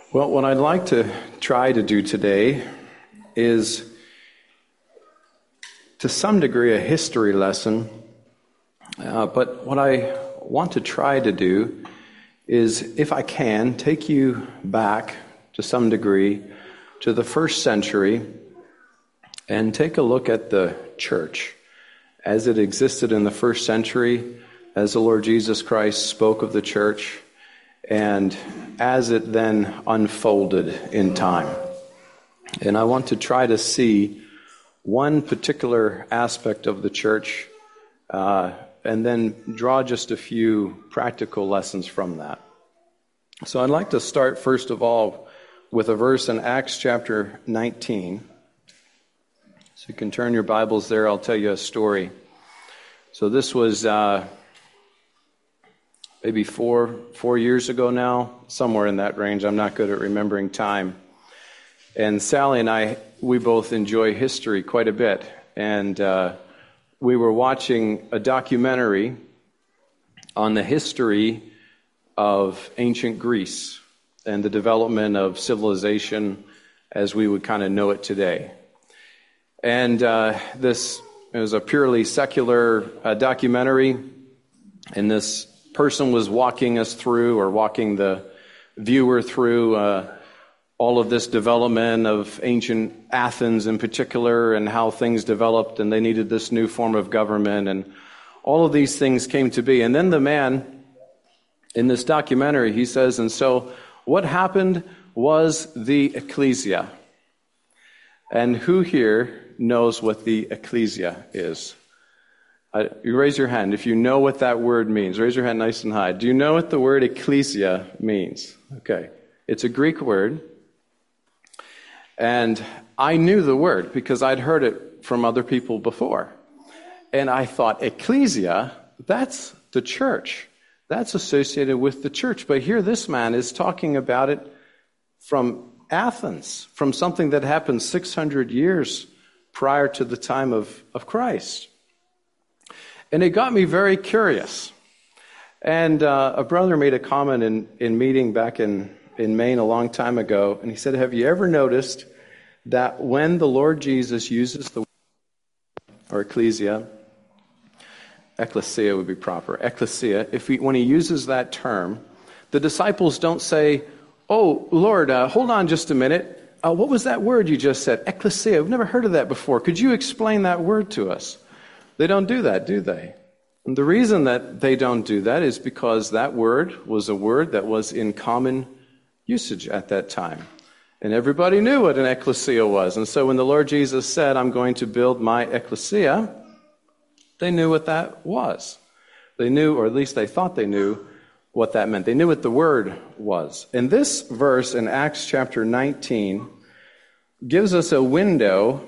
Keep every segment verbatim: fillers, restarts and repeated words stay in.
Well, what I'd like to try to do today is, to some degree, a history lesson. Uh, but what I want to try to do is, if I can, take you back to some degree to the first century and take a look at the church as it existed in the first century, as the Lord Jesus Christ spoke of the church, and as it then unfolded in time. And I want to try to see one particular aspect of the church uh, and then draw just a few practical lessons from that. So I'd like to start, first of all, with a verse in Acts chapter nineteen. So you can turn your Bibles there. I'll tell you a story. So this was uh, maybe four four years ago now, somewhere in that range. I'm not good at remembering time. And Sally and I, we both enjoy history quite a bit. And uh, we were watching a documentary on the history of ancient Greece and the development of civilization as we would kind of know it today. And uh, this it was a purely secular uh, documentary, and this person was walking us through, or walking the viewer through, uh, all of this development of ancient Athens in particular, and how things developed, and they needed this new form of government, and all of these things came to be. And then the man in this documentary, he says, and so what happened was the ecclesia. And who here knows what the ecclesia is? Uh, you raise your hand if you know what that word means. Raise your hand nice and high. Do you know what the word ecclesia means? Okay. It's a Greek word. And I knew the word because I'd heard it from other people before. And I thought, ecclesia, that's the church. That's associated with the church. But here this man is talking about it from Athens, from something that happened six hundred years prior to the time of, of Christ. And it got me very curious. And uh, a brother made a comment in, in meeting back in, in Maine a long time ago, and he said, have you ever noticed that when the Lord Jesus uses the word, or ecclesia, ecclesia would be proper, ecclesia, if he, when he uses that term, the disciples don't say, oh, Lord, uh, hold on just a minute. Uh, what was that word you just said? Ecclesia. I've never heard of that before. Could you explain that word to us? They don't do that, do they? And the reason that they don't do that is because that word was a word that was in common usage at that time. And everybody knew what an ecclesia was. And so when the Lord Jesus said, I'm going to build my ecclesia, they knew what that was. They knew, or at least they thought they knew, what that meant. They knew what the word was. And this verse in Acts chapter nineteen gives us a window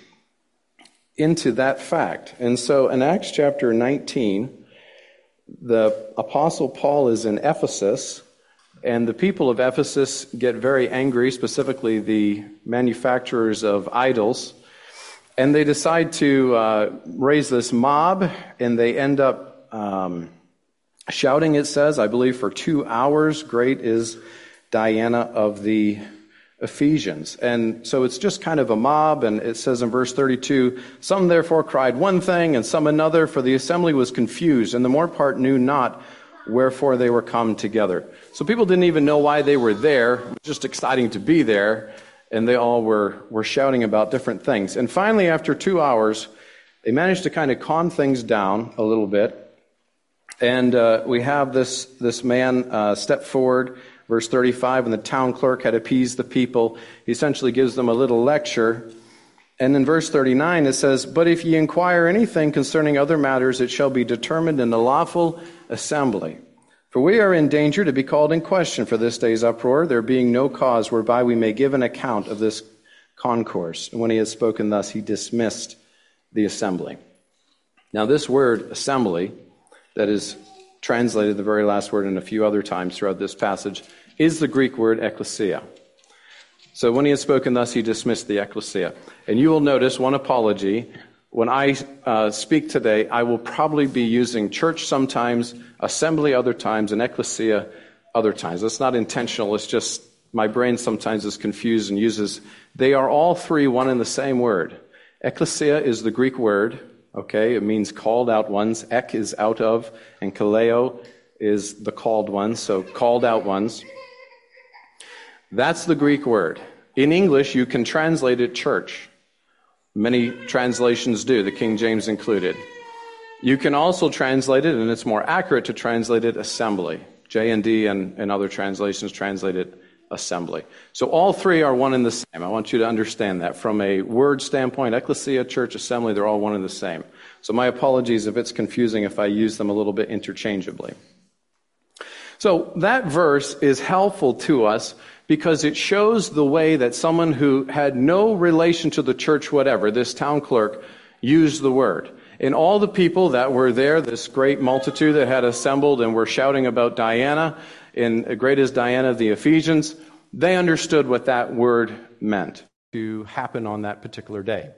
into that fact. And so in Acts chapter nineteen, the Apostle Paul is in Ephesus, and the people of Ephesus get very angry, specifically the manufacturers of idols, and they decide to uh, raise this mob, and they end up um, shouting, it says, I believe, for two hours, great is Diana of the Ephesians. And so it's just kind of a mob, and it says in verse thirty-two, some therefore cried one thing, and some another, for the assembly was confused, and the more part knew not wherefore they were come together. So people didn't even know why they were there. It was just exciting to be there, and they all were, were shouting about different things. And finally, after two hours, they managed to kind of calm things down a little bit. And uh, we have this this man uh, step forward, verse thirty-five, when the town clerk had appeased the people, he essentially gives them a little lecture. And in verse thirty-nine it says, but if ye inquire anything concerning other matters, it shall be determined in the lawful assembly. For we are in danger to be called in question for this day's uproar, there being no cause whereby we may give an account of this concourse. And when he had spoken thus, he dismissed the assembly. Now this word, assembly, that is translated the very last word and a few other times throughout this passage, is the Greek word ekklesia. So when he had spoken thus, he dismissed the ecclesia. And you will notice one apology. When I uh, speak today, I will probably be using church sometimes, assembly other times, and ecclesia other times. That's not intentional. It's just my brain sometimes is confused and uses, they are all three one and the same word. Ekklesia is the Greek word, okay? It means called out ones. Ek is out of, and kaleo is the called ones, so called out ones. That's the Greek word. In English, you can translate it church. Many translations do, the King James included. You can also translate it, and it's more accurate to translate it assembly. J and D and, and other translations translate it assembly. So all three are one and the same. I want you to understand that. From a word standpoint, ecclesia, church, assembly, they're all one and the same. So my apologies if it's confusing if I use them a little bit interchangeably. So that verse is helpful to us because it shows the way that someone who had no relation to the church whatever, this town clerk, used the word. And all the people that were there, this great multitude that had assembled and were shouting about Diana, and great is Diana of the Ephesians, they understood what that word meant to happen on that particular day.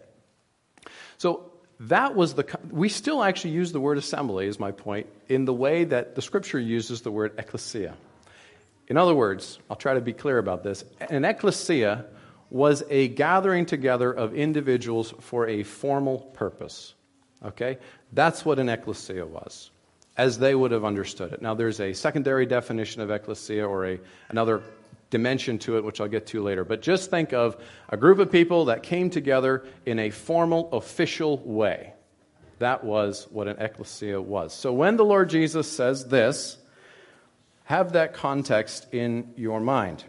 So that was the, we still actually use the word assembly, is my point, in the way that the Scripture uses the word ecclesia. In other words, I'll try to be clear about this. An ecclesia was a gathering together of individuals for a formal purpose. Okay? That's what an ecclesia was, as they would have understood it. Now, there's a secondary definition of ecclesia, or a another dimension to it, which I'll get to later. But just think of a group of people that came together in a formal, official way. That was what an ecclesia was. So when the Lord Jesus says this, have that context in your mind.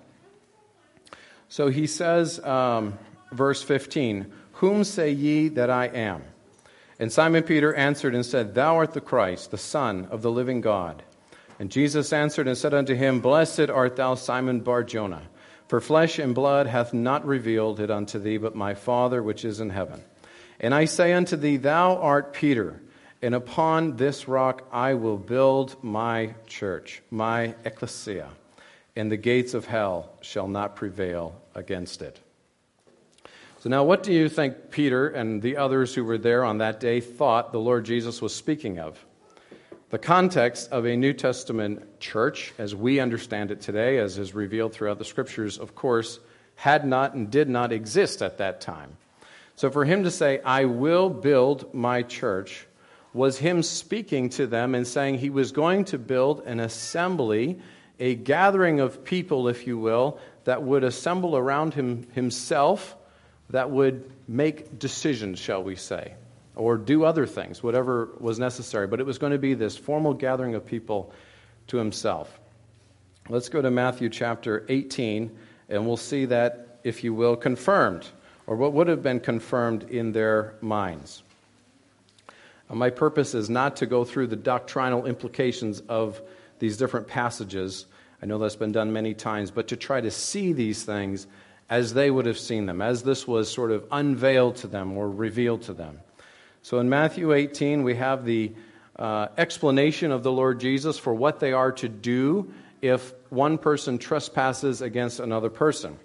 So he says, um, verse fifteen, "Whom say ye that I am? And Simon Peter answered and said, Thou art the Christ, the Son of the living God. And Jesus answered and said unto him, Blessed art thou, Simon Bar-Jonah, for flesh and blood hath not revealed it unto thee, but my Father which is in heaven. And I say unto thee, Thou art Peter, and upon this rock I will build my church, my ecclesia, and the gates of hell shall not prevail against it." So now what do you think Peter and the others who were there on that day thought the Lord Jesus was speaking of? The context of a New Testament church, as we understand it today, as is revealed throughout the Scriptures, of course, had not and did not exist at that time. So for him to say, I will build my church, was him speaking to them and saying he was going to build an assembly, a gathering of people, if you will, that would assemble around him himself, that would make decisions, shall we say, or do other things, whatever was necessary. But it was going to be this formal gathering of people to himself. Let's go to Matthew chapter eighteen, and we'll see that, if you will, confirmed, or what would have been confirmed in their minds. Now, my purpose is not to go through the doctrinal implications of these different passages. I know that's been done many times, but to try to see these things as they would have seen them, as this was sort of unveiled to them or revealed to them. So in Matthew eighteen, we have the uh, explanation of the Lord Jesus for what they are to do if one person trespasses against another person.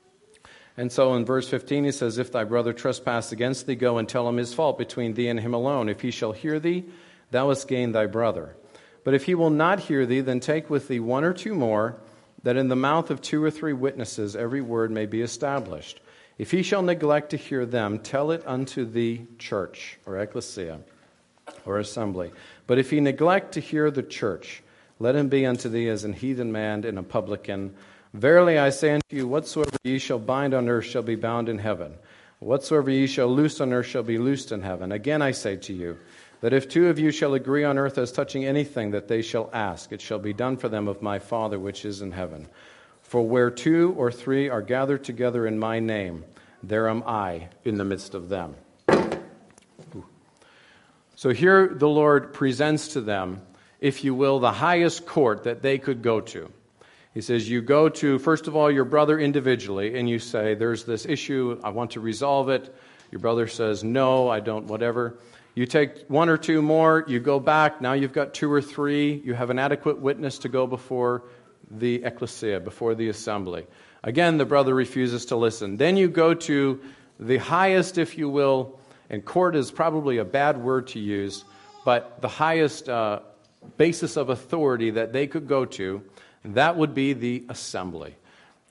And so in verse fifteen, he says, If thy brother trespass against thee, go and tell him his fault between thee and him alone. If he shall hear thee, thou hast gained thy brother. But if he will not hear thee, then take with thee one or two more, that in the mouth of two or three witnesses every word may be established. If he shall neglect to hear them, tell it unto the church, or ecclesia, or assembly. But if he neglect to hear the church, let him be unto thee as an heathen man and a publican. Verily I say unto you, whatsoever ye shall bind on earth shall be bound in heaven. Whatsoever ye shall loose on earth shall be loosed in heaven. Again I say to you, that if two of you shall agree on earth as touching anything that they shall ask, it shall be done for them of my Father which is in heaven. For where two or three are gathered together in my name, there am I in the midst of them. So here the Lord presents to them, if you will, the highest court that they could go to. He says, you go to, first of all, your brother individually, and you say, there's this issue, I want to resolve it. Your brother says, no, I don't, whatever. You take one or two more, you go back, now you've got two or three, you have an adequate witness to go before the ecclesia, before the assembly. Again, the brother refuses to listen. Then you go to the highest, if you will, and court is probably a bad word to use, but the highest uh, basis of authority that they could go to, that would be the assembly.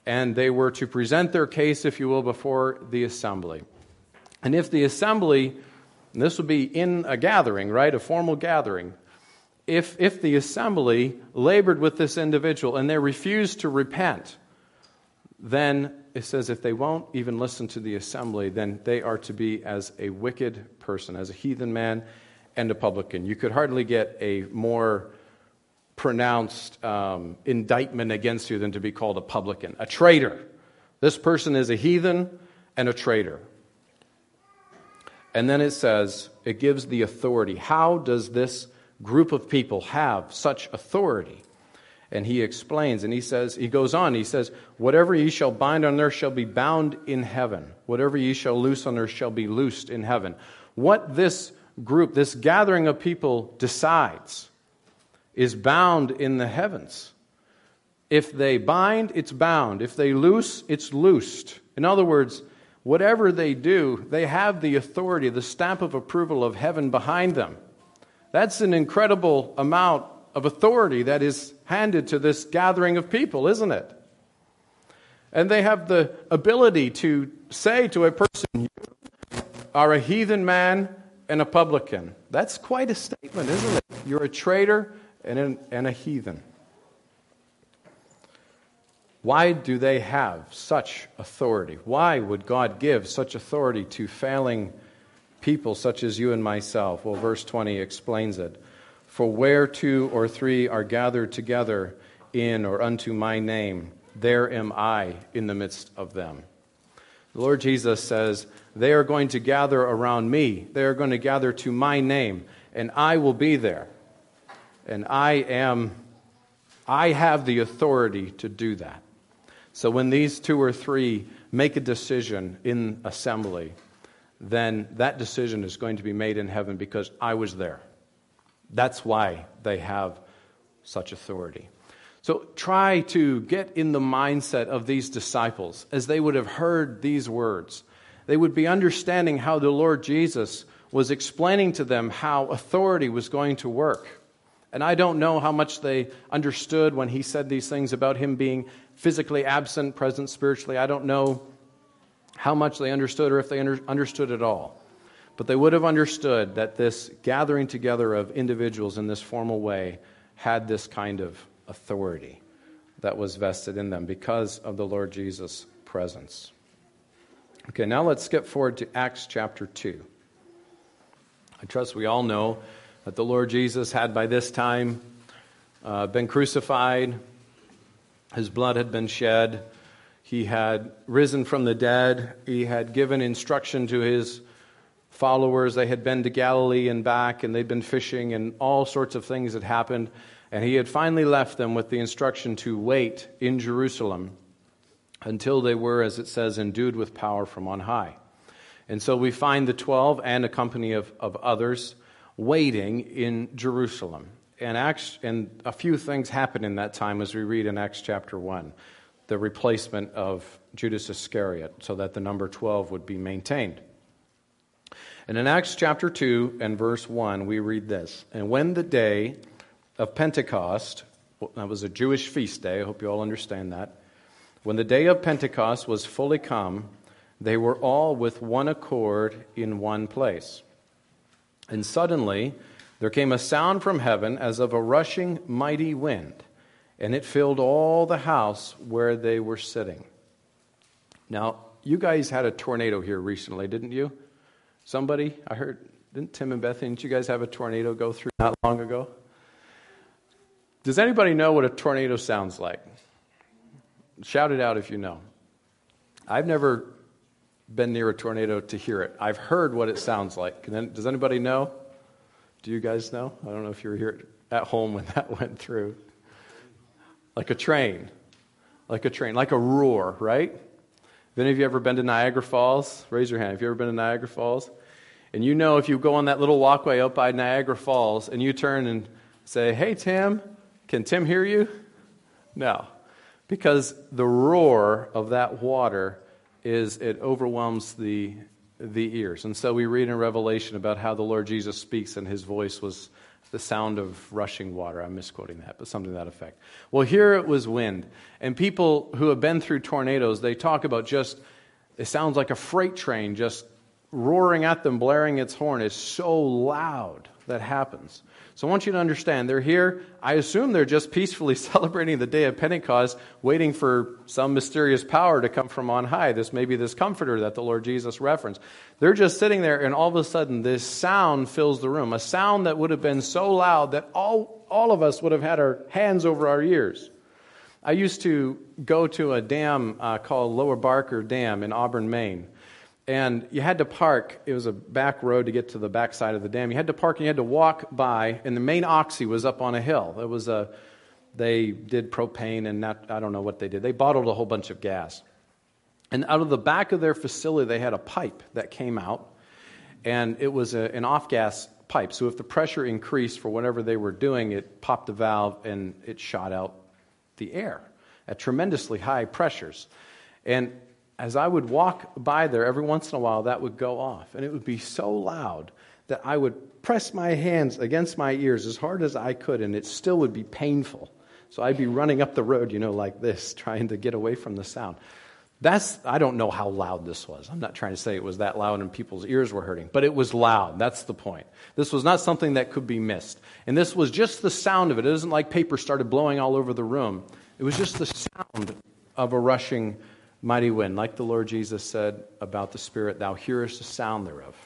and they were to present their case, if you will, before the assembly. And if the assembly, and this would be in a gathering, right, a formal gathering, if if the assembly labored with this individual and they refused to repent, then it says if they won't even listen to the assembly, then they are to be as a wicked person, as a heathen man and a publican. You could hardly get a more pronounced um, indictment against you than to be called a publican, a traitor. This person is a heathen and a traitor. And then it says, it gives the authority. How does this group of people have such authority? And he explains, and he says, he goes on, he says, whatever ye shall bind on earth shall be bound in heaven. Whatever ye shall loose on earth shall be loosed in heaven. What this group, this gathering of people decides is bound in the heavens. If they bind, it's bound. If they loose, it's loosed. In other words, whatever they do, they have the authority, the stamp of approval of heaven behind them. That's an incredible amount of authority that is handed to this gathering of people, isn't it? And they have the ability to say to a person, you are a heathen man and a publican. That's quite a statement, isn't it? You're a traitor and, an, and a heathen. Why do they have such authority? Why would God give such authority to failing people such as you and myself? Well, verse twenty explains it. For where two or three are gathered together in or unto my name, there am I in the midst of them. The Lord Jesus says, they are going to gather around me. They are going to gather to my name, and I will be there. And I am, I have the authority to do that. So when these two or three make a decision in assembly, then that decision is going to be made in heaven because I was there. That's why they have such authority. So try to get in the mindset of these disciples as they would have heard these words. They would be understanding how the Lord Jesus was explaining to them how authority was going to work. And I don't know how much they understood when he said these things about him being physically absent, present spiritually. I don't know how much they understood or if they under, understood at all. But they would have understood that this gathering together of individuals in this formal way had this kind of authority that was vested in them because of the Lord Jesus' presence. Okay, now let's skip forward to Acts chapter two. I trust we all know that the Lord Jesus had by this time uh, been crucified. His blood had been shed. He had risen from the dead. He had given instruction to his followers. They had been to Galilee and back, and they'd been fishing, and all sorts of things had happened. And he had finally left them with the instruction to wait in Jerusalem until they were, as it says, endued with power from on high. And so we find the twelve and a company of, of others waiting in Jerusalem. And, Acts, and a few things happen in that time as we read in Acts chapter one. The replacement of Judas Iscariot so that the number twelve would be maintained. And in Acts chapter two and verse one, we read this. And when the day of Pentecost, well, that was a Jewish feast day, I hope you all understand that. When the day of Pentecost was fully come, they were all with one accord in one place. And suddenly there came a sound from heaven as of a rushing mighty wind, and it filled all the house where they were sitting. Now, you guys had a tornado here recently, didn't you? Somebody, I heard, didn't Tim and Bethany, didn't you guys have a tornado go through not long ago? Does anybody know what a tornado sounds like? Shout it out if you know. I've never been near a tornado to hear it. I've heard what it sounds like. Does anybody know? Do you guys know? I don't know if you were here at home when that went through. Like a train. Like a train. Like a roar, right? Have any of you ever been to Niagara Falls? Raise your hand. Have you ever been to Niagara Falls? And you know if you go on that little walkway up by Niagara Falls and you turn and say, hey, Tim, can Tim hear you? No. Because the roar of that water is, it overwhelms the the ears. And so we read in Revelation about how the Lord Jesus speaks and his voice was The sound of rushing water. I'm misquoting that, but something to that effect. Well, here it was wind. And people who have been through tornadoes, they talk about just, it sounds like a freight train just roaring at them, blaring its horn. It's so loud that happens. So I want you to understand, they're here. I assume they're just peacefully celebrating the day of Pentecost, waiting for some mysterious power to come from on high. This may be this comforter that the Lord Jesus referenced. They're just sitting there, and all of a sudden, this sound fills the room. A sound that would have been so loud that all, all of us would have had our hands over our ears. I used to go to a dam uh, called Lower Barker Dam in Auburn, Maine. And you had to park. It was a back road to get to the back side of the dam. You had to park and you had to walk by, and the main oxy was up on a hill. It was a, they did propane and not, I don't know what they did. They bottled a whole bunch of gas. And out of the back of their facility, they had a pipe that came out, and it was a, an off-gas pipe. So if the pressure increased for whatever they were doing, it popped the valve and it shot out the air at tremendously high pressures. And as I would walk by there, every once in a while, that would go off. And it would be so loud that I would press my hands against my ears as hard as I could, and it still would be painful. So I'd be running up the road, you know, like this, trying to get away from the sound. That's, I don't know how loud this was. I'm not trying to say it was that loud and people's ears were hurting, but it was loud. That's the point. This was not something that could be missed. And this was just the sound of it. It isn't like paper started blowing all over the room. It was just the sound of a rushing mighty wind, like the Lord Jesus said about the Spirit, thou hearest the sound thereof.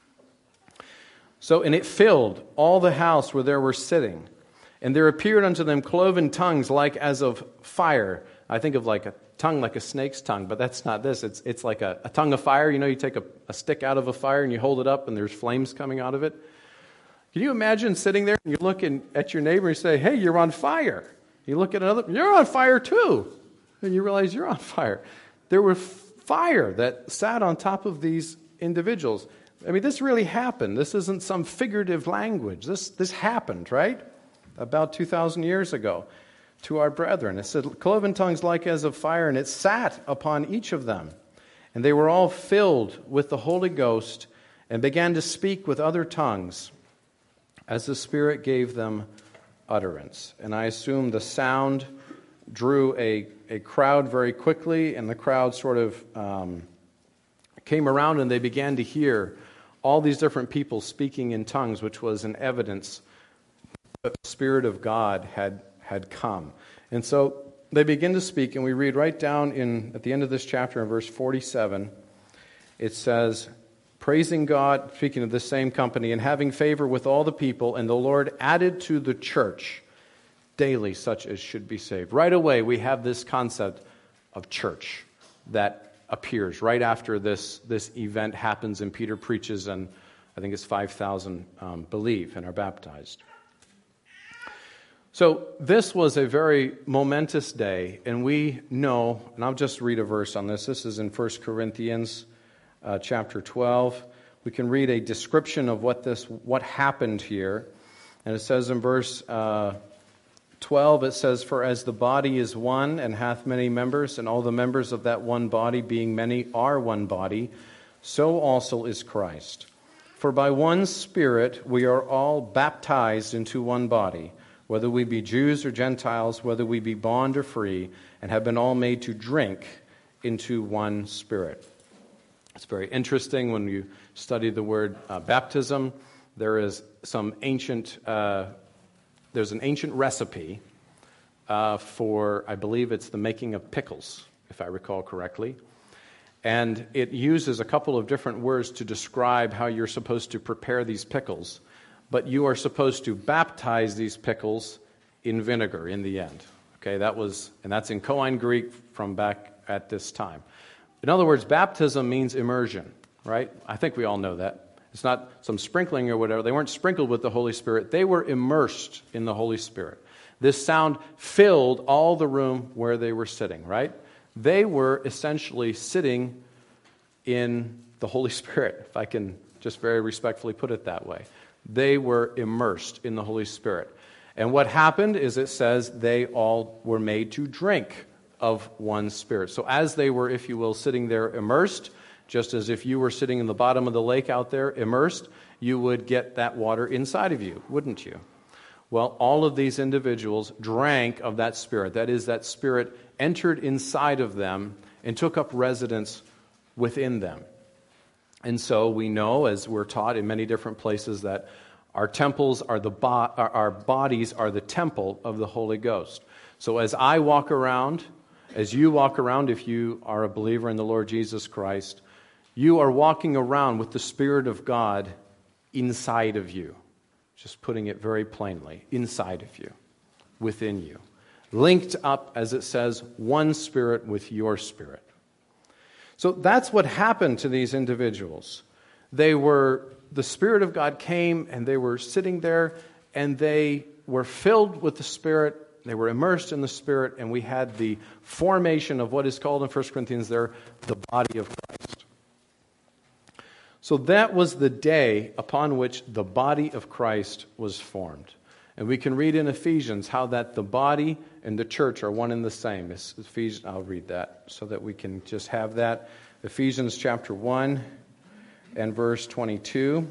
So, and it filled all the house where they were sitting. And there appeared unto them cloven tongues like as of fire. I think of like a tongue like a snake's tongue, but that's not this. It's it's like a, a tongue of fire. You know, you take a, a stick out of a fire and you hold it up and there's flames coming out of it. Can you imagine sitting there and you're looking at your neighbor and you say, hey, you're on fire. You look at another, you're on fire too. And you realize you're on fire. There was fire that sat on top of these individuals. I mean, this really happened. This isn't some figurative language. This this happened, right? About two thousand years ago to our brethren. It said, cloven tongues like as of fire, and it sat upon each of them. And they were all filled with the Holy Ghost and began to speak with other tongues as the Spirit gave them utterance. And I assume the sound drew a, a crowd very quickly, and the crowd sort of um, came around and they began to hear all these different people speaking in tongues, which was an evidence that the Spirit of God had, had come. And so they begin to speak, and we read right down in at the end of this chapter in verse forty-seven, it says, praising God, speaking of the same company, and having favor with all the people, and the Lord added to the church daily such as should be saved. Right away, we have this concept of church that appears right after this, this event happens and Peter preaches, and I think it's five thousand um, believe and are baptized. So this was a very momentous day, and we know, and I'll just read a verse on this. This is in First Corinthians uh, chapter twelve. We can read a description of what this what happened here, and it says in verse uh, twelve, it says, for as the body is one and hath many members, and all the members of that one body, being many, are one body, so also is Christ. For by one Spirit we are all baptized into one body, whether we be Jews or Gentiles, whether we be bond or free, and have been all made to drink into one Spirit. It's very interesting when you study the word uh, baptism. There is some ancient uh There's an ancient recipe uh, for, I believe it's the making of pickles, if I recall correctly. And it uses a couple of different words to describe how you're supposed to prepare these pickles. But you are supposed to baptize these pickles in vinegar in the end. Okay, that was, and that's in Koine Greek from back at this time. In other words, baptism means immersion, right? I think we all know that. It's not some sprinkling or whatever. They weren't sprinkled with the Holy Spirit. They were immersed in the Holy Spirit. This sound filled all the room where they were sitting, right? They were essentially sitting in the Holy Spirit, if I can just very respectfully put it that way. They were immersed in the Holy Spirit. And what happened is it says they all were made to drink of one Spirit. So as they were, if you will, sitting there immersed, just as if you were sitting in the bottom of the lake out there immersed, you would get that water inside of you, wouldn't you? Well, all of these individuals drank of that Spirit. That is, that Spirit entered inside of them and took up residence within them. And so we know, as we're taught in many different places, that our temples are the bo- our bodies are the temple of the Holy Ghost. So as I walk around, as you walk around, if you are a believer in the Lord Jesus Christ, you are walking around with the Spirit of God inside of you. Just putting it very plainly, inside of you, within you. Linked up, as it says, one spirit with your spirit. So that's what happened to these individuals. They were, the Spirit of God came and they were sitting there and they were filled with the Spirit. They were immersed in the Spirit, and we had the formation of what is called in First Corinthians there, the body of Christ. So that was the day upon which the body of Christ was formed. And we can read in Ephesians how that the body and the church are one and the same. It's Ephesians, I'll read that so that we can just have that. Ephesians chapter one and verse twenty-two.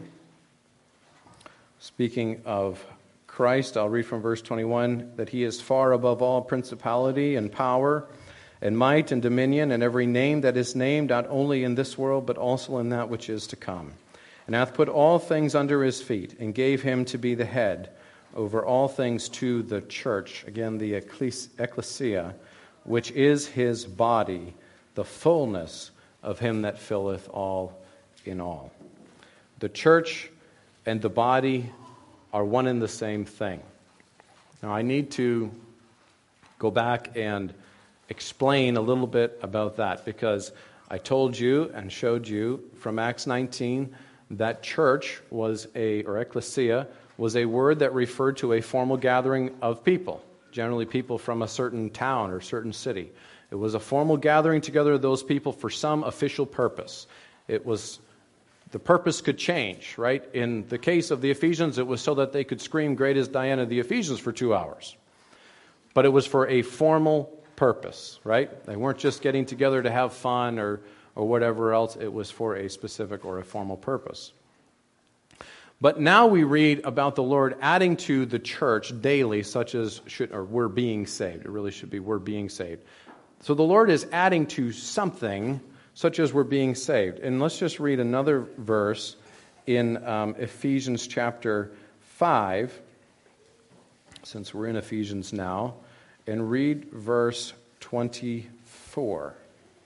Speaking of Christ, I'll read from verse twenty-one, that he is far above all principality and power and might and dominion and every name that is named, not only in this world, but also in that which is to come. And hath put all things under his feet, and gave him to be the head over all things to the church, again the ecclesia, which is his body, the fullness of him that filleth all in all. The church and the body are one and the same thing. Now I need to go back and explain a little bit about that, because I told you and showed you from Acts nineteen that church was a, or ecclesia, was a word that referred to a formal gathering of people, generally people from a certain town or certain city. It was a formal gathering together of those people for some official purpose. It was, the purpose could change, right? In the case of the Ephesians, it was so that they could scream, "Great is Diana the Ephesians," for two hours. But it was for a formal purpose, right? They weren't just getting together to have fun or, or whatever else. It was for a specific or a formal purpose. But now we read about the Lord adding to the church daily, such as, should, or we're being saved. It really should be we're being saved. So the Lord is adding to something, such as we're being saved. And let's just read another verse in um, Ephesians chapter five, since we're in Ephesians now, and read verse twenty-four.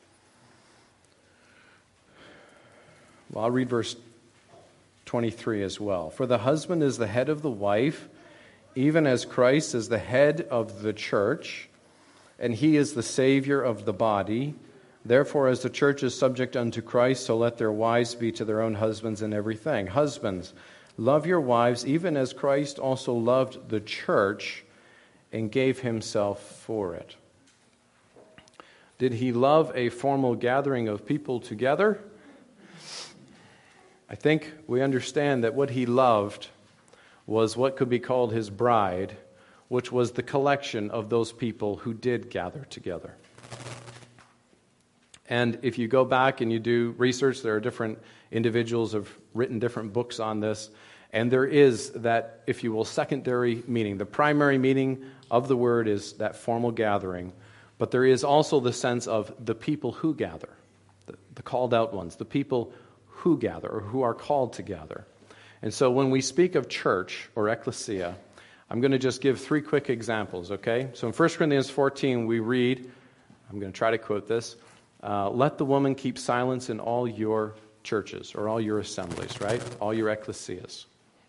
Well, I'll read verse twenty-three as well. For the husband is the head of the wife, even as Christ is the head of the church, and he is the Savior of the body. Therefore, as the church is subject unto Christ, so let their wives be to their own husbands in everything. Husbands, love your wives, even as Christ also loved the church and gave himself for it. Did he love a formal gathering of people together? I think we understand that what he loved was what could be called his bride, which was the collection of those people who did gather together. And if you go back and you do research, there are different individuals who have written different books on this, and there is that, if you will, secondary meaning. The primary meaning of the word is that formal gathering, but there is also the sense of the people who gather, the, the called out ones, the people who gather or who are called to gather. And so when we speak of church or ecclesia, I'm going to just give three quick examples, okay? So in First Corinthians fourteen, we read, I'm going to try to quote this, uh, let the woman keep silence in all your churches or all your assemblies, right? All your ecclesias.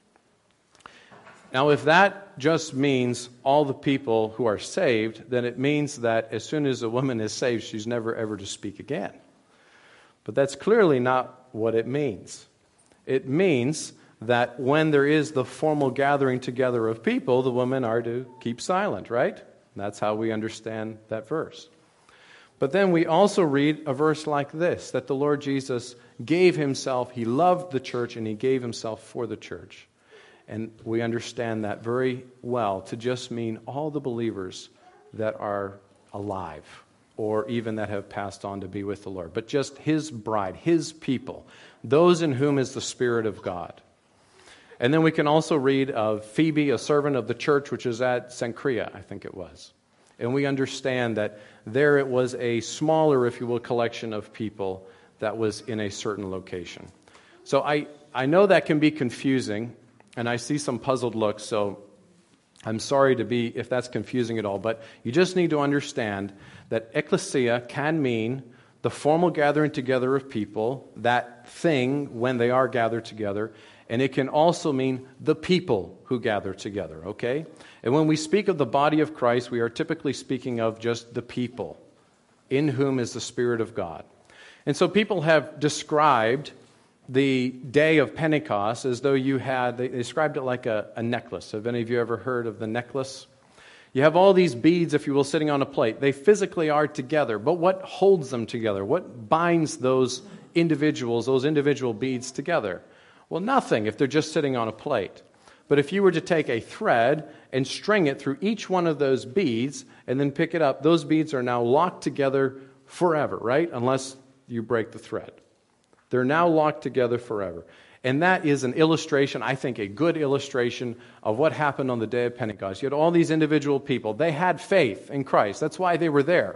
Now, if that just means all the people who are saved, then it means that as soon as a woman is saved, she's never ever to speak again. But that's clearly not what it means. It means that when there is the formal gathering together of people, the women are to keep silent, right? That's how we understand that verse. But then we also read a verse like this, that the Lord Jesus gave himself, he loved the church, and he gave himself for the church. And we understand that very well to just mean all the believers that are alive, or even that have passed on to be with the Lord. But just his bride, his people, those in whom is the Spirit of God. And then we can also read of Phoebe, a servant of the church, which is at Cenchrea, I think it was. And we understand that there it was a smaller, if you will, collection of people that was in a certain location. So I, I know that can be confusing, and I see some puzzled looks, so I'm sorry to be if that's confusing at all, but you just need to understand that ecclesia can mean the formal gathering together of people, that thing when they are gathered together, and it can also mean the people who gather together, okay? And when we speak of the body of Christ, we are typically speaking of just the people, in whom is the Spirit of God. And so people have described the day of Pentecost as though you had, they described it like a, a necklace. Have any of you ever heard of the necklace? You have all these beads, if you will, sitting on a plate. They physically are together, but what holds them together? What binds those individuals, those individual beads together? Well, nothing if they're just sitting on a plate. But if you were to take a thread and string it through each one of those beads and then pick it up, those beads are now locked together forever, right? Unless you break the thread. They're now locked together forever. And that is an illustration, I think a good illustration of what happened on the day of Pentecost. You had all these individual people. They had faith in Christ. That's why they were there.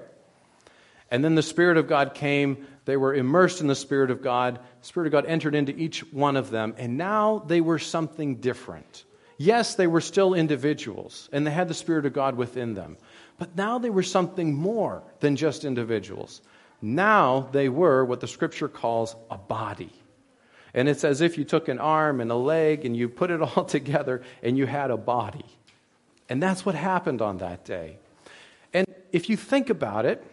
And then the Spirit of God came. They were immersed in the Spirit of God. The Spirit of God entered into each one of them. And now they were something different. Yes, they were still individuals. And they had the Spirit of God within them. But now they were something more than just individuals. Now they were what the Scripture calls a body. And it's as if you took an arm and a leg and you put it all together and you had a body. And that's what happened on that day. And if you think about it,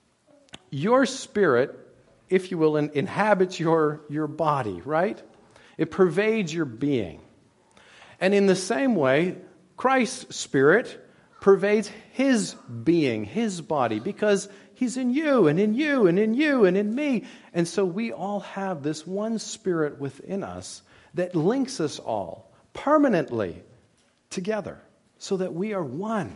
your spirit, if you will, in, inhabits your, your body, right? It pervades your being. And in the same way, Christ's Spirit pervades His being, His body, because He's in you and in you and in you and in me. And so we all have this one Spirit within us that links us all permanently together so that we are one.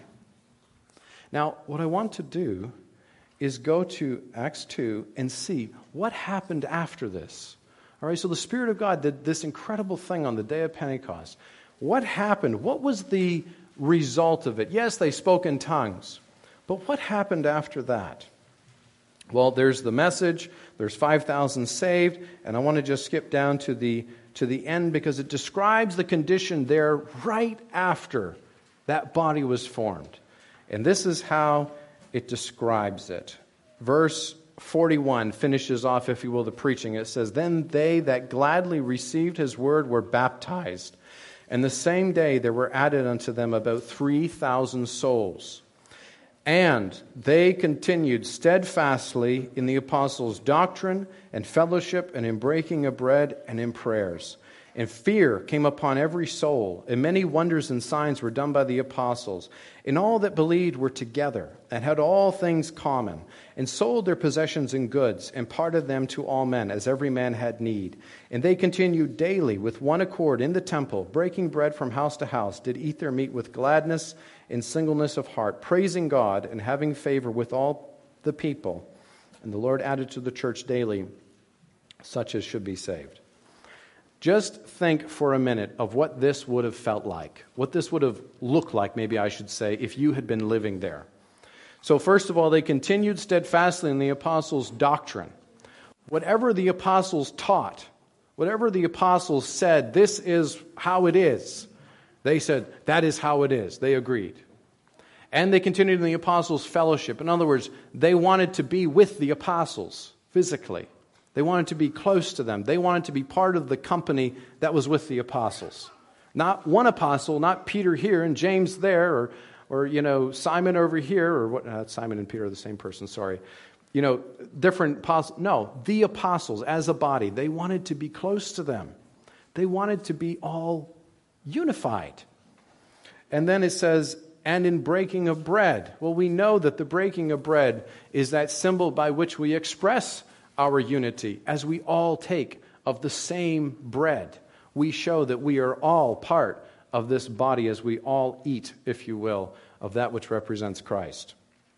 Now, what I want to do is go to Acts two and see what happened after this. All right, so the Spirit of God did this incredible thing on the day of Pentecost. What happened? What was the result of it? Yes, they spoke in tongues. But what happened after that? Well, there's the message. There's five thousand saved. And I want to just skip down to the, to the end because it describes the condition there right after that body was formed. And this is how it describes it. Verse forty-one finishes off, if you will, the preaching. It says, "Then they that gladly received His word were baptized. And the same day there were added unto them about three thousand souls. And they continued steadfastly in the apostles' doctrine and fellowship and in breaking of bread and in prayers. And fear came upon every soul, and many wonders and signs were done by the apostles. And all that believed were together, and had all things common, and sold their possessions and goods, and parted them to all men, as every man had need. And they continued daily with one accord in the temple, breaking bread from house to house, did eat their meat with gladness and singleness of heart, praising God, and having favor with all the people. And the Lord added to the church daily such as should be saved." Just think for a minute of what this would have felt like, what this would have looked like, maybe I should say, if you had been living there. So first of all, they continued steadfastly in the apostles' doctrine. Whatever the apostles taught, whatever the apostles said, this is how it is. They said, that is how it is. They agreed. And they continued in the apostles' fellowship. In other words, they wanted to be with the apostles physically. They wanted to be close to them. They wanted to be part of the company that was with the apostles. Not one apostle, not Peter here and James there, or, or you know, Simon over here, or what? Uh, Simon and Peter are the same person, sorry. You know, different apostles. No, the apostles as a body. They wanted to be close to them. They wanted to be all unified. And then it says, and in breaking of bread. Well, we know that the breaking of bread is that symbol by which we express our unity. As we all take of the same bread, we show that we are all part of this body as we all eat, if you will, of that which represents Christ.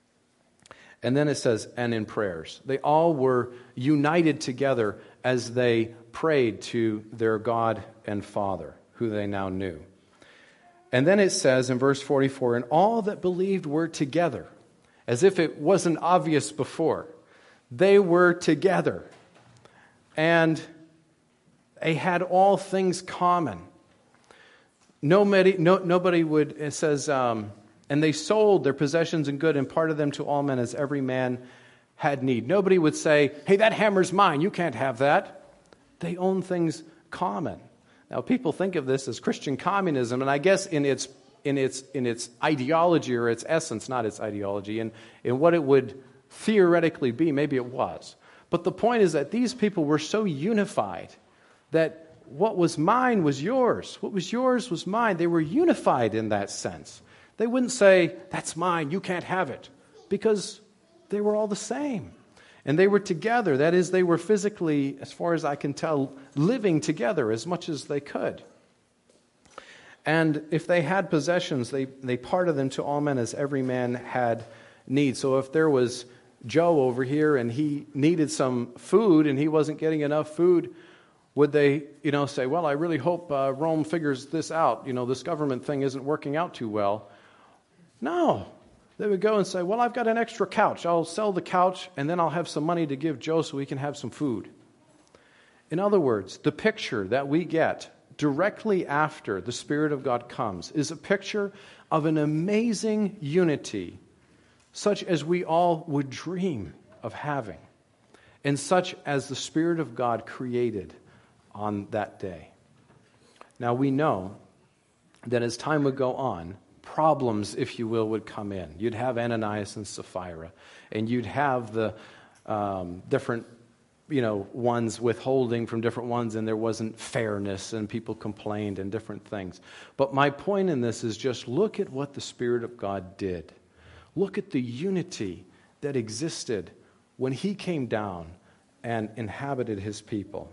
And then it says, and in prayers. They all were united together as they prayed to their God and Father, who they now knew. And then it says in verse forty-four, and all that believed were together, as if it wasn't obvious before. They were together. And they had all things common. Nobody, no, nobody would, it says, um, and they sold their possessions and good and parted them to all men as every man had need. Nobody would say, hey, that hammer's mine, you can't have that. They own things common. Now, people think of this as Christian communism, and I guess in its in its in its ideology or its essence, not its ideology, and in what it would theoretically be, maybe it was. But the point is that these people were so unified that what was mine was yours. What was yours was mine. They were unified in that sense. They wouldn't say, that's mine, you can't have it, because they were all the same. And they were together. That is, they were physically, as far as I can tell, living together as much as they could. And if they had possessions, they, they parted them to all men as every man had need. So if there was Joe over here and he needed some food and he wasn't getting enough food, would they, you know, say, well, I really hope uh, Rome figures this out. You know, this government thing isn't working out too well. No. They would go and say, well, I've got an extra couch. I'll sell the couch, and then I'll have some money to give Joe so he can have some food. In other words, the picture that we get directly after the Spirit of God comes is a picture of an amazing unity, such as we all would dream of having, and such as the Spirit of God created on that day. Now, we know that as time would go on, problems, if you will, would come in. You'd have Ananias and Sapphira, and you'd have the um, different, you know, ones withholding from different ones, and there wasn't fairness, and people complained and different things. But my point in this is just look at what the Spirit of God did. Look at the unity that existed when He came down and inhabited His people.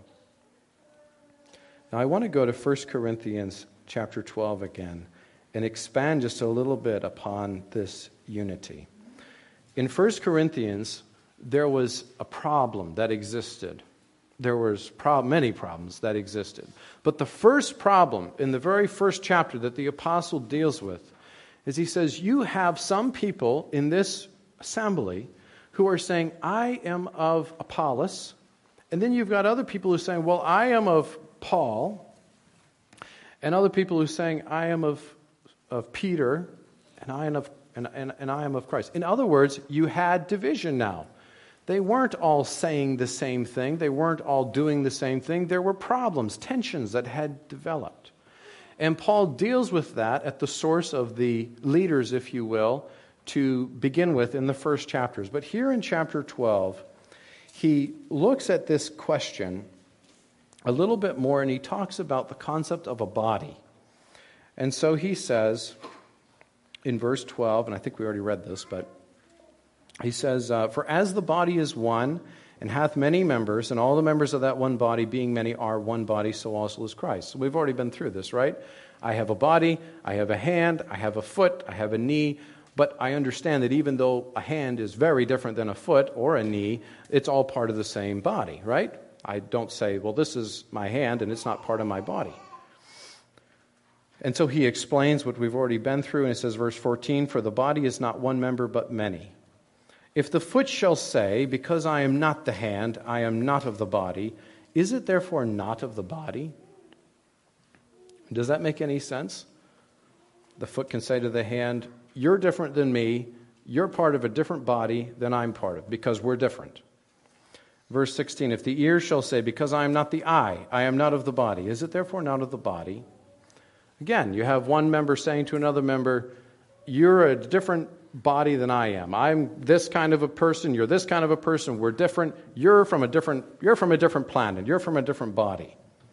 Now I want to go to First Corinthians chapter twelve again, and expand just a little bit upon this unity. In First Corinthians, there was a problem that existed. There was pro- many problems that existed. But the first problem in the very first chapter that the apostle deals with is he says, you have some people in this assembly who are saying, I am of Apollos. And then you've got other people who are saying, well, I am of Paul. And other people who are saying, I am of of Peter, and I am of and, and, and I am of Christ. In other words, you had division now. They weren't all saying the same thing. They weren't all doing the same thing. There were problems, tensions that had developed. And Paul deals with that at the source of the leaders, if you will, to begin with in the first chapters. But here in chapter twelve, he looks at this question a little bit more, and he talks about the concept of a body. And so he says in verse twelve, and I think we already read this, but he says, uh, for as the body is one and hath many members, and all the members of that one body, being many, are one body, so also is Christ. So we've already been through this, right? I have a body, I have a hand, I have a foot, I have a knee, but I understand that even though a hand is very different than a foot or a knee, it's all part of the same body, right? I don't say, well, this is my hand and it's not part of my body. And so he explains what we've already been through, and it says, verse fourteen, for the body is not one member but many. If the foot shall say, because I am not the hand, I am not of the body, is it therefore not of the body? Does that make any sense? The foot can say to the hand, you're different than me, you're part of a different body than I'm part of, because we're different. Verse sixteen, if the ear shall say, because I am not the eye, I am not of the body, is it therefore not of the body? Again, you have one member saying to another member, you're a different body than I am. I'm this kind of a person, you're this kind of a person, we're different, you're from a different, you're from a different planet, you're from a different body.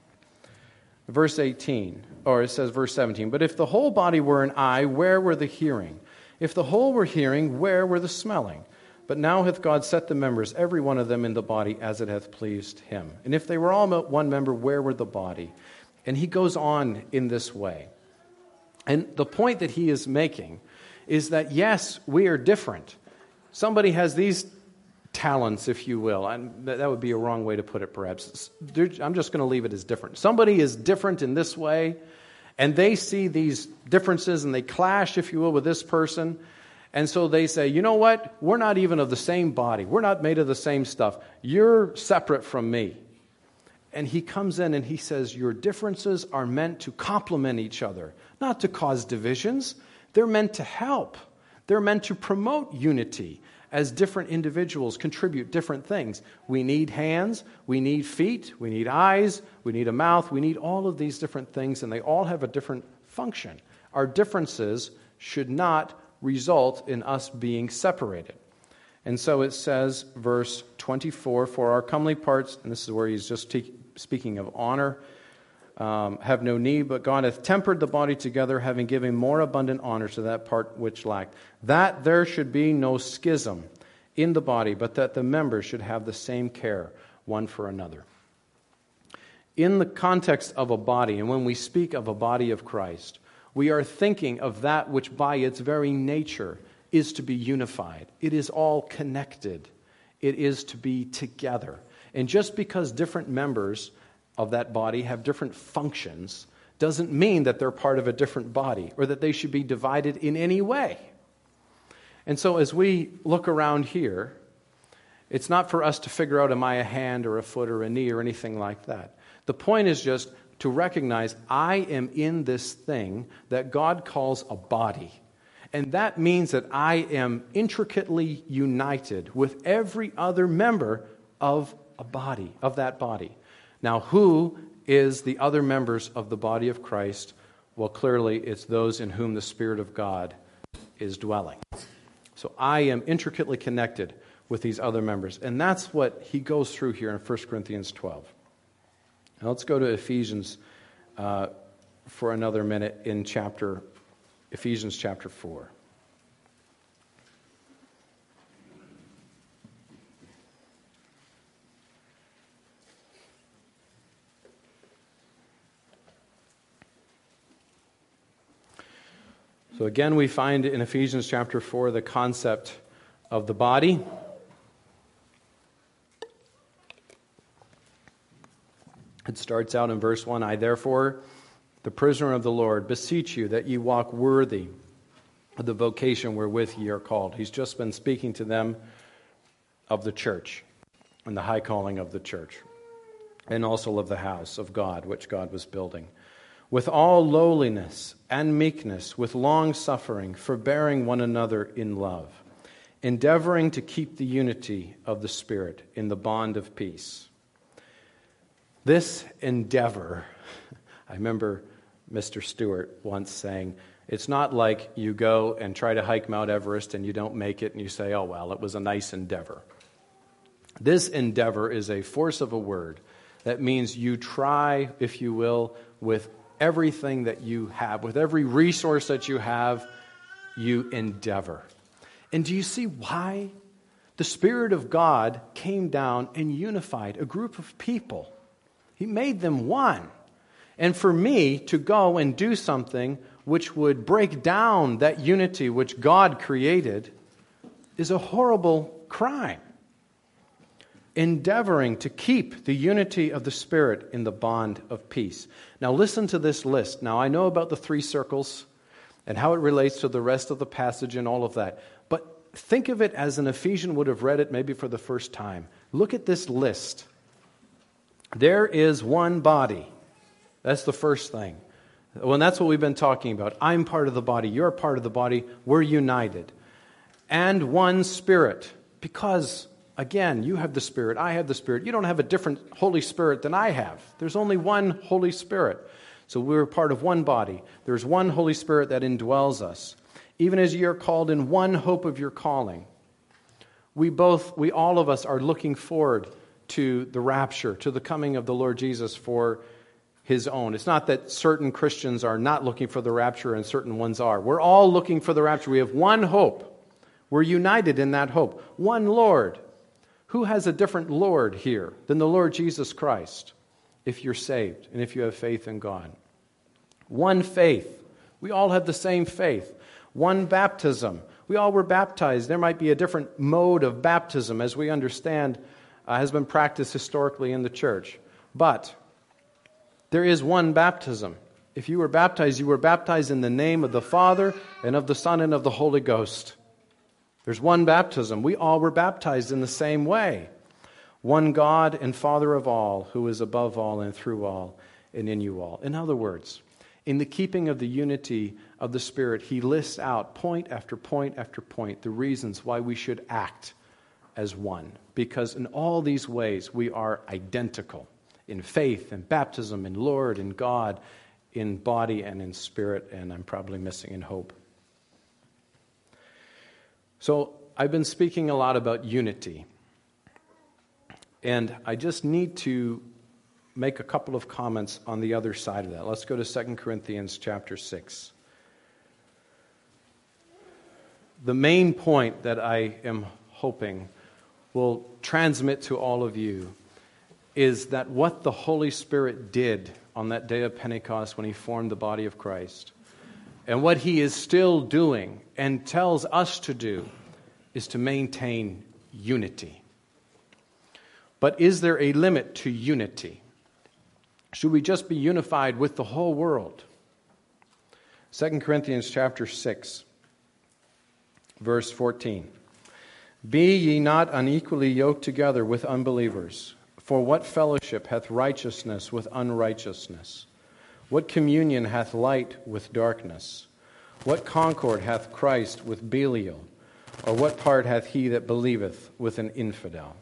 Verse eighteen, or it says verse seventeen, but if the whole body were an eye, where were the hearing? If the whole were hearing, where were the smelling? But now hath God set the members, every one of them in the body, as it hath pleased him. And if they were all one member, where were the body? And he goes on in this way. And the point that he is making is that, yes, we are different. Somebody has these talents, if you will, and that would be a wrong way to put it, perhaps. I'm just going to leave it as different. Somebody is different in this way, And they see these differences and they clash, if you will, with this person. And so they say, you know what? We're not even of the same body. We're not made of the same stuff. You're separate from me. And he comes in and he says, your differences are meant to complement each other, not to cause divisions. They're meant to help. They're meant to promote unity as different individuals contribute different things. We need hands, we need feet, we need eyes, we need a mouth, we need all of these different things, and they all have a different function. Our differences should not result in us being separated. And so it says, verse twenty-four, for our comely parts, and this is where he's just te- speaking of honor, um, have no need, but God hath tempered the body together, having given more abundant honor to that part which lacked, that there should be no schism in the body, but that the members should have the same care one for another. In the context of a body, and when we speak of a body of Christ, we are thinking of that which by its very nature is to be unified. It is all connected. It is to be together. And just because different members of that body have different functions doesn't mean that they're part of a different body or that they should be divided in any way. And so as we look around here, it's not for us to figure out, am I a hand or a foot or a knee or anything like that. The point is just to recognize I am in this thing that God calls a body. And that means that I am intricately united with every other member of a body, of that body. Now, who is the other members of the body of Christ? Well, clearly it's those in whom the Spirit of God is dwelling. So I am intricately connected with these other members. And that's what he goes through here in First Corinthians twelve. Now let's go to Ephesians uh, for another minute in chapter Ephesians chapter four. So again, we find in Ephesians chapter four the concept of the body. It starts out in verse one, I therefore, the prisoner of the Lord, beseech you that ye walk worthy of the vocation wherewith ye are called. He's just been speaking to them of the church and the high calling of the church, and also of the house of God, which God was building. With all lowliness and meekness, with long suffering, forbearing one another in love, endeavoring to keep the unity of the Spirit in the bond of peace. This endeavor, I remember Mister Stewart once saying, it's not like you go and try to hike Mount Everest and you don't make it and you say, oh, well, it was a nice endeavor. This endeavor is a force of a word that means you try, if you will, with everything that you have, with every resource that you have, you endeavor. And do you see why? The Spirit of God came down and unified a group of people. He made them one. And for me to go and do something which would break down that unity which God created is a horrible crime. Endeavoring to keep the unity of the Spirit in the bond of peace. Now listen to this list. Now I know about the three circles and how it relates to the rest of the passage and all of that. But think of it as an Ephesian would have read it maybe for the first time. Look at this list. There is one body. That's the first thing. Well, and that's what we've been talking about. I'm part of the body. You're part of the body. We're united. And one Spirit. Because again, you have the Spirit, I have the Spirit. You don't have a different Holy Spirit than I have. There's only one Holy Spirit. So we're part of one body. There's one Holy Spirit that indwells us. Even as ye are called in one hope of your calling. We both, we all of us are looking forward to the rapture, to the coming of the Lord Jesus for His own. It's not that certain Christians are not looking for the rapture and certain ones are. We're all looking for the rapture. We have one hope. We're united in that hope. One Lord. Who has a different Lord here than the Lord Jesus Christ if you're saved and if you have faith in God? One faith. We all have the same faith. One baptism. We all were baptized. There might be a different mode of baptism as we understand uh, has been practiced historically in the church. But there is one baptism. If you were baptized, you were baptized in the name of the Father and of the Son and of the Holy Ghost. There's one baptism. We all were baptized in the same way. One God and Father of all, who is above all and through all and in you all. In other words, in the keeping of the unity of the Spirit, he lists out point after point after point the reasons why we should act as one. Because in all these ways we are identical in faith and baptism, in Lord, in God, in body and in spirit, and I'm probably missing in hope. So I've been speaking a lot about unity. And I just need to make a couple of comments on the other side of that. Let's go to Second Corinthians chapter six. The main point that I am hoping will transmit to all of you is that what the Holy Spirit did on that day of Pentecost when he formed the body of Christ, and what he is still doing and tells us to do, is to maintain unity. But is there a limit to unity? Should we just be unified with the whole world? Second Corinthians chapter six, verse fourteen. Be ye not unequally yoked together with unbelievers. For what fellowship hath righteousness with unrighteousness? What communion hath light with darkness? What concord hath Christ with Belial? Or what part hath he that believeth with an infidel?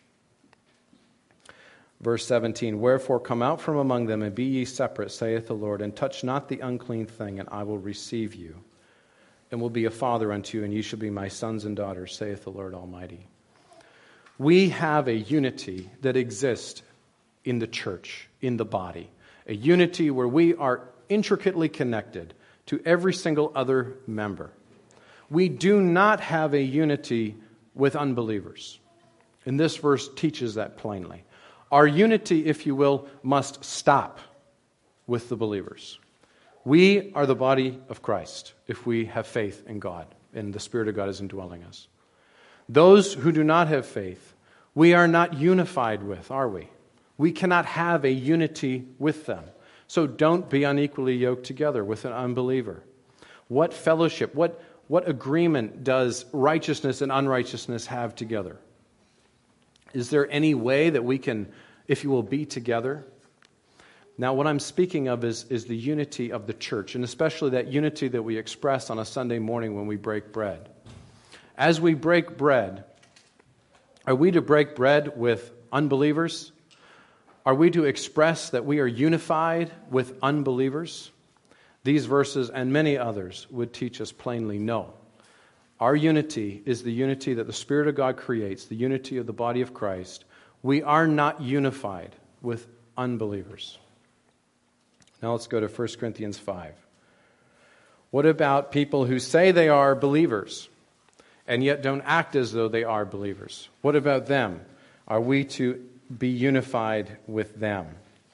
Verse seventeen, Wherefore come out from among them, and be ye separate, saith the Lord, and touch not the unclean thing, and I will receive you, and will be a father unto you, and ye shall be my sons and daughters, saith the Lord Almighty. We have a unity that exists in the church, in the body. A unity where we are intricately connected to every single other member. We do not have a unity with unbelievers. And this verse teaches that plainly. Our unity, if you will, must stop with the believers. We are the body of Christ if we have faith in God and the Spirit of God is indwelling us. Those who do not have faith, we are not unified with, are we? We cannot have a unity with them. So don't be unequally yoked together with an unbeliever. What fellowship, what, what agreement does righteousness and unrighteousness have together? Is there any way that we can, if you will, be together? Now, what I'm speaking of is, is the unity of the church, and especially that unity that we express on a Sunday morning when we break bread. As we break bread, are we to break bread with unbelievers? Are we to express that we are unified with unbelievers? These verses and many others would teach us plainly, no. Our unity is the unity that the Spirit of God creates, the unity of the body of Christ. We are not unified with unbelievers. Now let's go to First Corinthians five. What about people who say they are believers and yet don't act as though they are believers? What about them? Are we to be unified with them?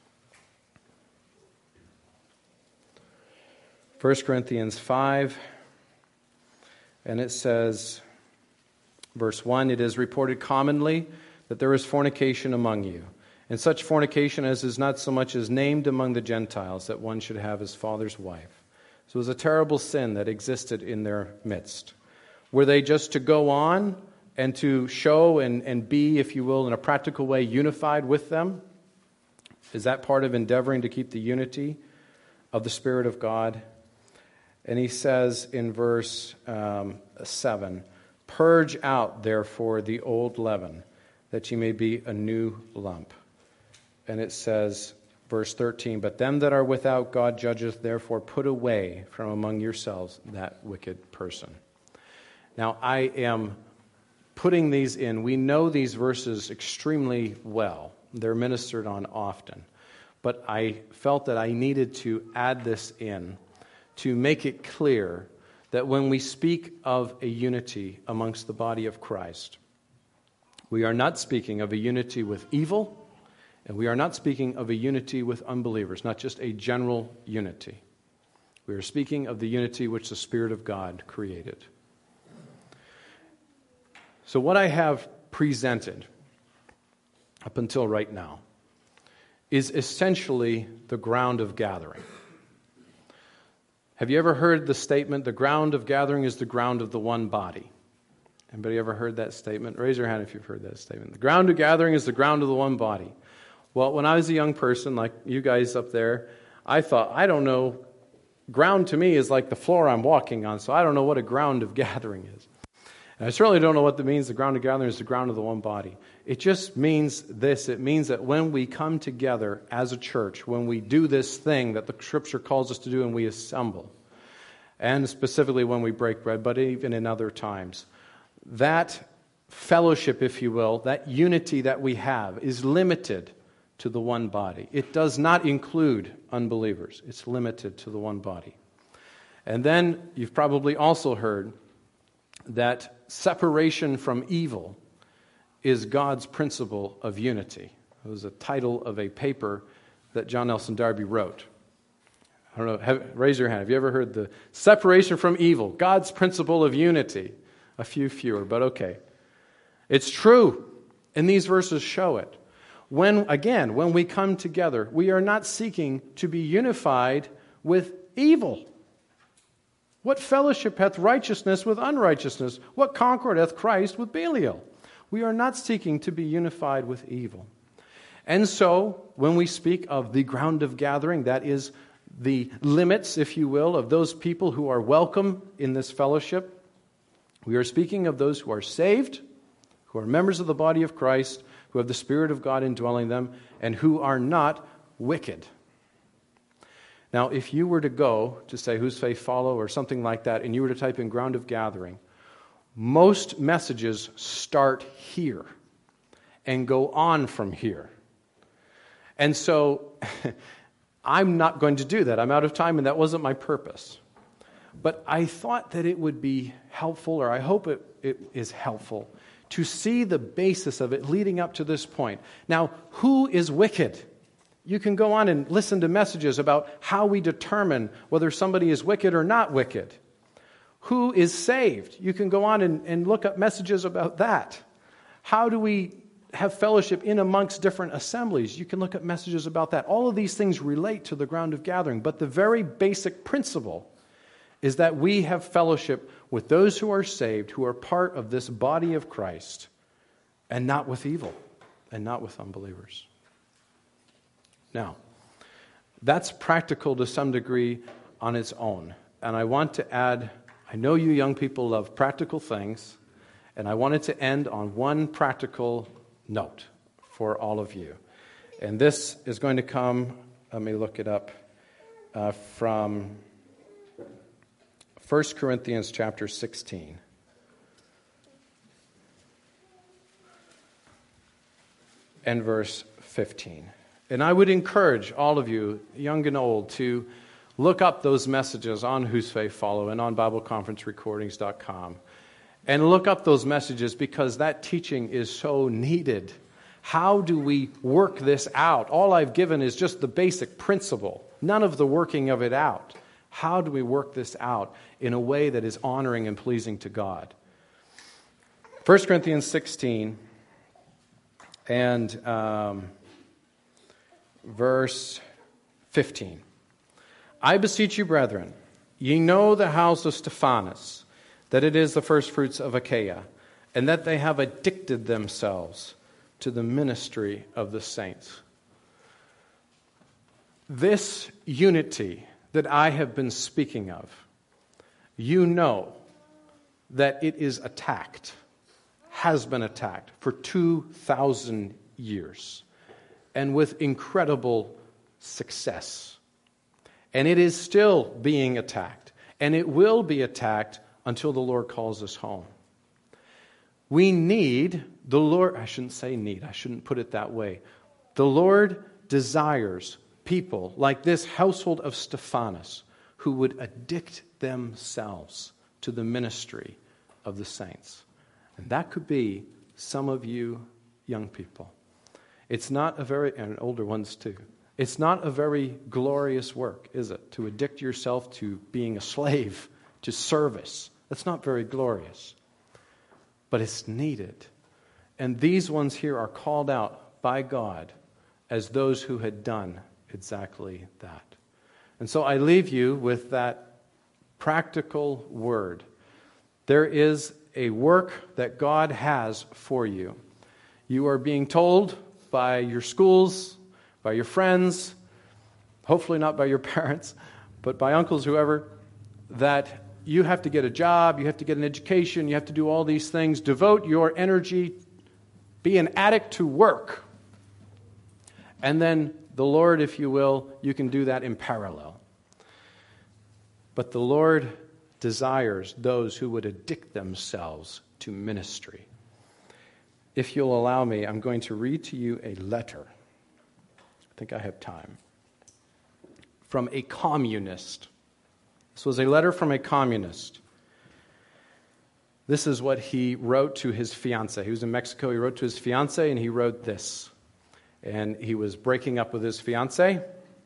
First Corinthians five, and it says, verse one, It is reported commonly that there is fornication among you, and such fornication as is not so much as named among the Gentiles, that one should have his father's wife. So it was a terrible sin that existed in their midst. Were they just to go on and to show and, and be, if you will, in a practical way, unified with them? Is that part of endeavoring to keep the unity of the Spirit of God? And he says in verse um, seven, Purge out, therefore, the old leaven, that ye may be a new lump. And it says, verse thirteen, But them that are without God judgeth, therefore put away from among yourselves that wicked person. Now, I am putting these in. We know these verses extremely well. They're ministered on often. But I felt that I needed to add this in to make it clear that when we speak of a unity amongst the body of Christ, we are not speaking of a unity with evil, and we are not speaking of a unity with unbelievers, not just a general unity. We are speaking of the unity which the Spirit of God created. So what I have presented up until right now is essentially the ground of gathering. Have you ever heard the statement, the ground of gathering is the ground of the one body? Anybody ever heard that statement? Raise your hand if you've heard that statement. The ground of gathering is the ground of the one body. Well, when I was a young person, like you guys up there, I thought, I don't know, ground to me is like the floor I'm walking on, so I don't know what a ground of gathering is. And I certainly don't know what that means, the ground of gathering is the ground of the one body. It just means this. It means that when we come together as a church, when we do this thing that the Scripture calls us to do and we assemble, and specifically when we break bread, but even in other times, that fellowship, if you will, that unity that we have is limited to the one body. It does not include unbelievers. It's limited to the one body. And then you've probably also heard that separation from evil is God's principle of unity. It was a title of a paper that John Nelson Darby wrote. I don't know, have, raise your hand. Have you ever heard the separation from evil, God's principle of unity? A few fewer, but okay. It's true, and these verses show it. When, again, when we come together, we are not seeking to be unified with evil. What fellowship hath righteousness with unrighteousness? What concord hath Christ with Belial? We are not seeking to be unified with evil. And so, when we speak of the ground of gathering, that is the limits, if you will, of those people who are welcome in this fellowship, we are speaking of those who are saved, who are members of the body of Christ, who have the Spirit of God indwelling them, and who are not wicked. Now, if you were to go to say, whose faith follow, or something like that, and you were to type in ground of gathering, most messages start here and go on from here. And so, I'm not going to do that. I'm out of time, and that wasn't my purpose. But I thought that it would be helpful, or I hope it, it is helpful, to see the basis of it leading up to this point. Now, who is wicked? You can go on and listen to messages about how we determine whether somebody is wicked or not wicked. Who is saved? You can go on and, and look up messages about that. How do we have fellowship in amongst different assemblies? You can look at messages about that. All of these things relate to the ground of gathering, but the very basic principle is that we have fellowship with those who are saved, who are part of this body of Christ, and not with evil, and not with unbelievers. Now, that's practical to some degree on its own. And I want to add, I know you young people love practical things, and I wanted to end on one practical note for all of you. And this is going to come, let me look it up, uh, from First Corinthians chapter sixteen. And verse fifteen. And I would encourage all of you, young and old, to look up those messages on Whose Faith Follow and on Bible Conference Recordings dot com. And look up those messages because that teaching is so needed. How do we work this out? All I've given is just the basic principle, none of the working of it out. How do we work this out in a way that is honoring and pleasing to God? First Corinthians sixteen and um, verse fifteen. I beseech you, brethren, ye know the house of Stephanas, that it is the firstfruits of Achaia, and that they have addicted themselves to the ministry of the saints. This unity that I have been speaking of, you know that it is attacked, has been attacked for two thousand years, and with incredible success. And it is still being attacked, and it will be attacked until the Lord calls us home. We need the Lord, I shouldn't say need, I shouldn't put it that way. The Lord desires people like this household of Stephanas who would addict themselves to the ministry of the saints. And that could be some of you young people. It's not a very, and older ones too, it's not a very glorious work, is it? To addict yourself to being a slave, to service. That's not very glorious. But it's needed. And these ones here are called out by God as those who had done exactly that. And so I leave you with that practical word. There is a work that God has for you. You are being told by your schools, by your friends, hopefully not by your parents, but by uncles, whoever, that you have to get a job, you have to get an education, you have to do all these things. Devote your energy, be an addict to work. And then the Lord, if you will, you can do that in parallel. But the Lord desires those who would addict themselves to ministry. If you'll allow me, I'm going to read to you a letter. I think I have time. From a communist. This was a letter from a communist. This is what he wrote to his fiancée. He was in Mexico. He wrote to his fiancée, and he wrote this. And he was breaking up with his fiancée.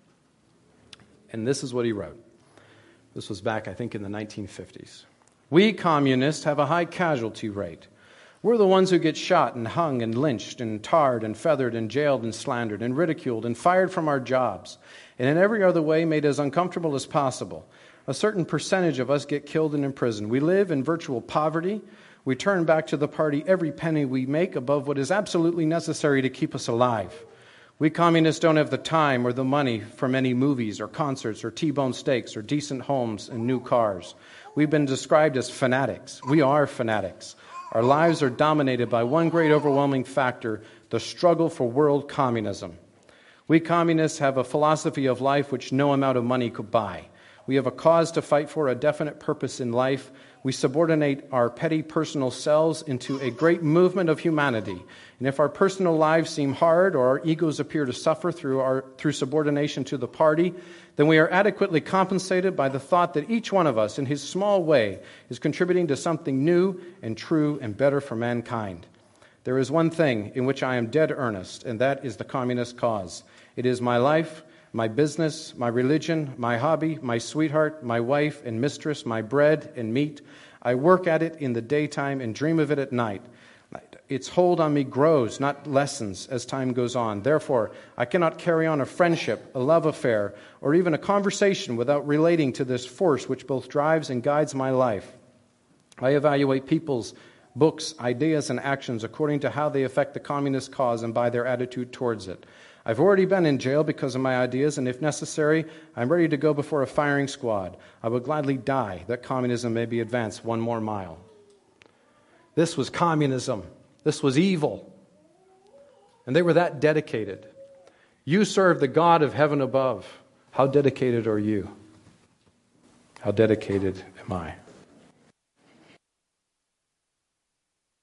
And this is what he wrote. This was back, I think, in the nineteen fifties. We communists have a high casualty rate. We're the ones who get shot and hung and lynched and tarred and feathered and jailed and slandered and ridiculed and fired from our jobs, and in every other way made as uncomfortable as possible. A certain percentage of us get killed and imprisoned. We live in virtual poverty. We turn back to the party every penny we make above what is absolutely necessary to keep us alive. We communists don't have the time or the money for many movies or concerts or T-bone steaks or decent homes and new cars. We've been described as fanatics. We are fanatics. Our lives are dominated by one great overwhelming factor, the struggle for world communism. We communists have a philosophy of life which no amount of money could buy. We have a cause to fight for, a definite purpose in life. We subordinate our petty personal selves into a great movement of humanity. And if our personal lives seem hard or our egos appear to suffer through our through subordination to the party, then we are adequately compensated by the thought that each one of us, in his small way, is contributing to something new and true and better for mankind. There is one thing in which I am dead earnest, and that is the communist cause. It is my life, my business, my religion, my hobby, my sweetheart, my wife and mistress, my bread and meat. I work at it in the daytime and dream of it at night. Its hold on me grows, not lessens, as time goes on. Therefore, I cannot carry on a friendship, a love affair, or even a conversation without relating to this force which both drives and guides my life. I evaluate people's books, ideas, and actions according to how they affect the communist cause and by their attitude towards it. I've already been in jail because of my ideas, and if necessary, I'm ready to go before a firing squad. I would gladly die that communism may be advanced one more mile. This was communism. This was evil. And they were that dedicated. You serve the God of heaven above. How dedicated are you? How dedicated am I?